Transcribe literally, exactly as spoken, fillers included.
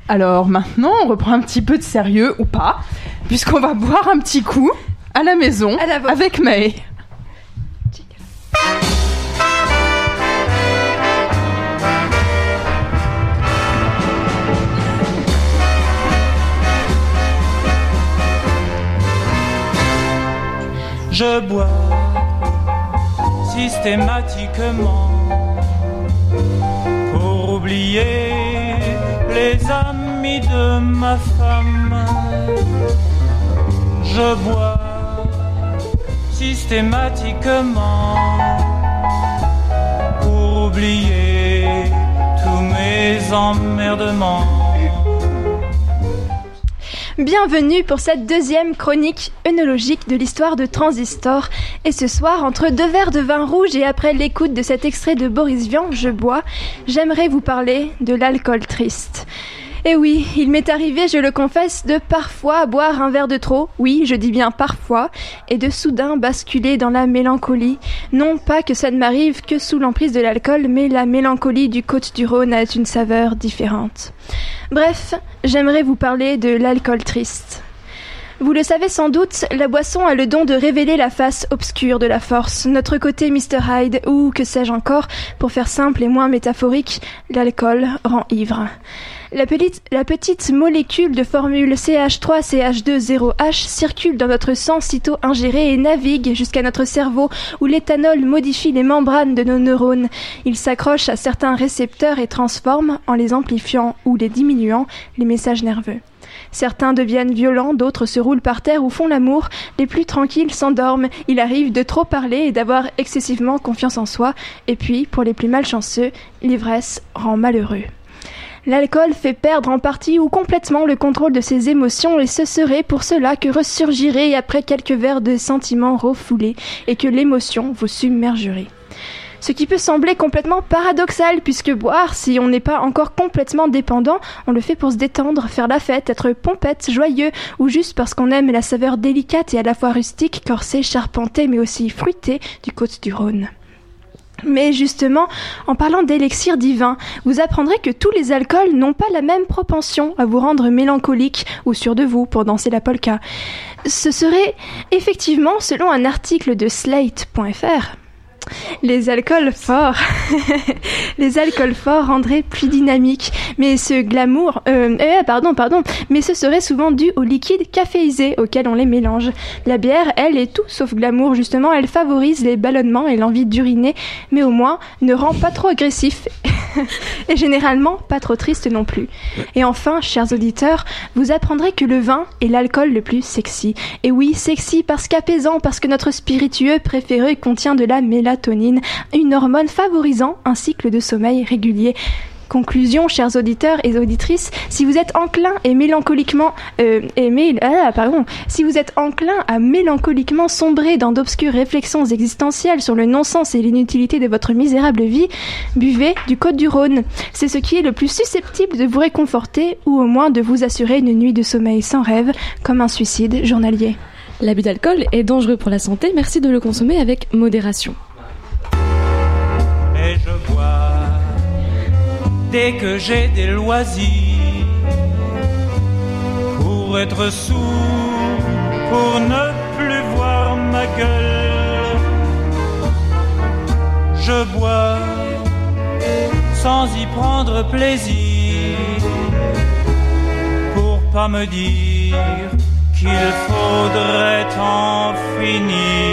Alors maintenant, on reprend un petit peu de sérieux, ou pas, puisqu'on va boire un petit coup à la maison à la avec May. Je bois systématiquement pour oublier les amis de ma femme. Je bois systématiquement pour oublier tous mes emmerdements. Bienvenue pour cette deuxième chronique œnologique de l'histoire de Transistor. Et ce soir, entre deux verres de vin rouge et après l'écoute de cet extrait de Boris Vian, Je bois, j'aimerais vous parler de l'alcool triste. Et oui, il m'est arrivé, je le confesse, de parfois boire un verre de trop, oui, je dis bien parfois, et de soudain basculer dans la mélancolie. Non pas que ça ne m'arrive que sous l'emprise de l'alcool, mais la mélancolie du Côte-du-Rhône a une saveur différente. Bref, j'aimerais vous parler de l'alcool triste. Vous le savez sans doute, la boisson a le don de révéler la face obscure de la force, notre côté mister Hyde, ou que sais-je encore, pour faire simple et moins métaphorique, l'alcool rend ivre. La petite, la petite molécule de formule C H trois C H deux zéro H circule dans notre sang sitôt ingéré et navigue jusqu'à notre cerveau où l'éthanol modifie les membranes de nos neurones. Il s'accroche à certains récepteurs et transforme, en les amplifiant ou les diminuant, les messages nerveux. Certains deviennent violents, d'autres se roulent par terre ou font l'amour. Les plus tranquilles s'endorment. Il arrive de trop parler et d'avoir excessivement confiance en soi. Et puis, pour les plus malchanceux, l'ivresse rend malheureux. L'alcool fait perdre en partie ou complètement le contrôle de ses émotions et ce serait pour cela que ressurgirait après quelques verres de sentiments refoulés et que l'émotion vous submergerait. Ce qui peut sembler complètement paradoxal puisque boire, si on n'est pas encore complètement dépendant, on le fait pour se détendre, faire la fête, être pompette, joyeux ou juste parce qu'on aime la saveur délicate et à la fois rustique, corsée, charpentée mais aussi fruitée du Côte-du-Rhône. Mais justement, en parlant d'élixir divin, vous apprendrez que tous les alcools n'ont pas la même propension à vous rendre mélancolique ou sûr de vous pour danser la polka. Ce serait effectivement, selon un article de slate point f r, les alcools forts, les alcools forts rendraient plus dynamique, mais ce glamour, euh, euh, pardon, pardon, mais ce serait souvent dû au liquide caféisé auquel on les mélange. La bière, elle, est tout sauf glamour, justement, elle favorise les ballonnements et l'envie d'uriner, mais au moins ne rend pas trop agressif et généralement pas trop triste non plus. Et enfin, chers auditeurs, vous apprendrez que le vin est l'alcool le plus sexy. Et oui, sexy parce qu'apaisant, parce que notre spiritueux préféré contient de la mélatonine, une hormone favorisant un cycle de sommeil régulier. Conclusion, chers auditeurs et auditrices, si vous êtes enclin et mélancoliquement euh, aimé, ah, pardon, si vous êtes enclin à mélancoliquement sombrer dans d'obscures réflexions existentielles sur le non-sens et l'inutilité de votre misérable vie, buvez du Côte-du-Rhône. C'est ce qui est le plus susceptible de vous réconforter ou au moins de vous assurer une nuit de sommeil sans rêve, comme un suicide journalier. L'abus d'alcool est dangereux pour la santé, merci de le consommer avec modération. Et je bois dès que j'ai des loisirs, pour être sourd, pour ne plus voir ma gueule. Je bois sans y prendre plaisir, pour pas me dire qu'il faudrait en finir.